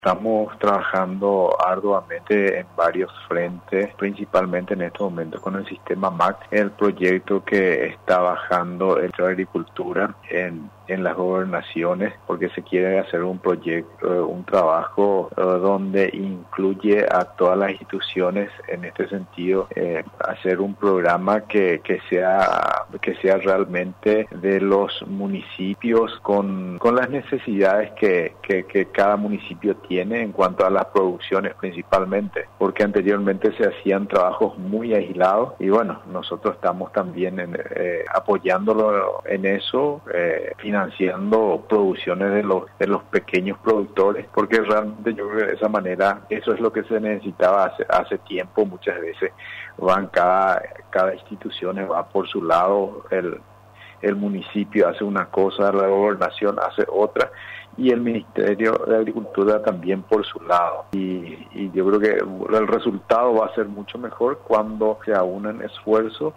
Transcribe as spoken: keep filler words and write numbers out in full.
Estamos trabajando arduamente en varios frentes, principalmente en estos momentos con el sistema M A C, el proyecto que está bajando el de agricultura en, en las gobernaciones, porque se quiere hacer un proyecto, un trabajo uh, donde incluye a todas las instituciones en este sentido, eh, hacer un programa que, que sea que sea realmente de los municipios con, con las necesidades que, que, que cada municipio tiene. tiene en cuanto a las producciones principalmente, porque anteriormente se hacían trabajos muy aislados y bueno, nosotros estamos también en, eh, apoyándolo en eso, eh, financiando producciones de los de los pequeños productores, porque realmente yo creo que de esa manera eso es lo que se necesitaba hace, hace tiempo. Muchas veces van cada, cada institución va por su lado, el el municipio hace una cosa, la gobernación hace otra y el Ministerio de Agricultura también por su lado. Y, y yo creo que el resultado va a ser mucho mejor cuando se aunan esfuerzos